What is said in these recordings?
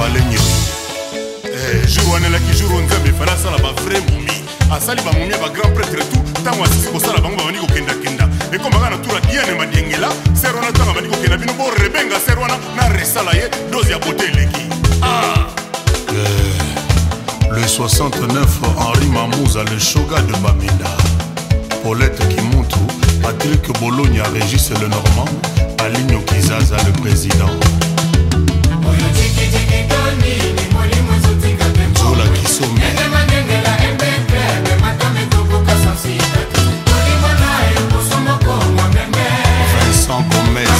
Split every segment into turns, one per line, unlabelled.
balengi
jour wana elaki jour oyo nzambe efali asala bavrai momi asali bamomi ya bagrand prêtre tout ntango asisi kosala bango babandi kokendakenda ekomaka na tura diane madiengela ser wana ntango abandi kokenda bino borebenga ser wana na resala ye doze ya bote eleki
Le 69 Henri Mamouza, le shoga de Bamenda. Paulette Kimuntu, Patrick Bologna, Régis le Normand, Aligno Kizaza, le président. Zola Kisome, Vincent Gomez,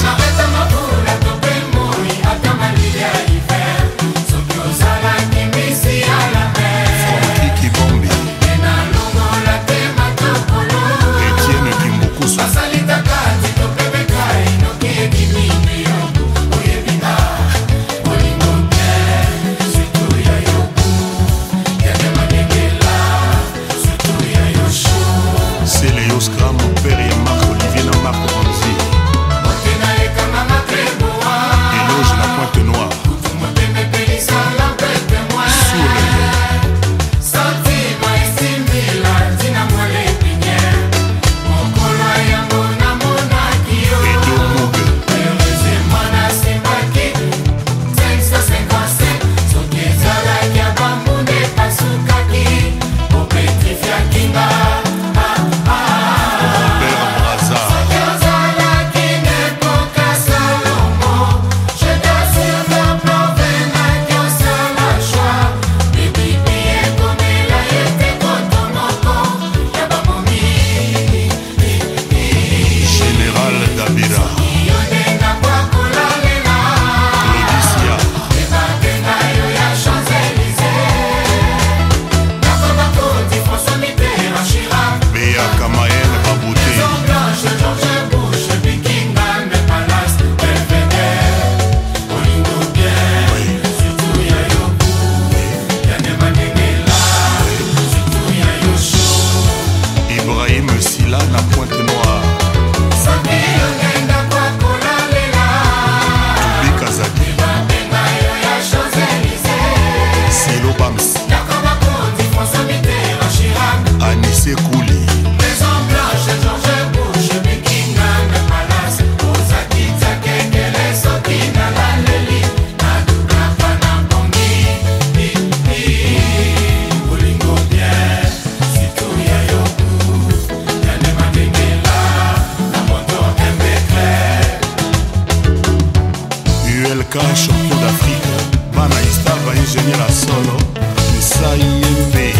champion d'Afrique, Bana Istava, ingénieur à solo, Moussa Yembe,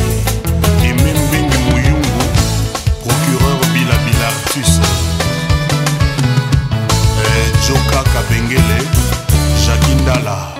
et Membengi Mouyungu, procureur Bila Bilartus, Joka Kabengele, Jacques Indala.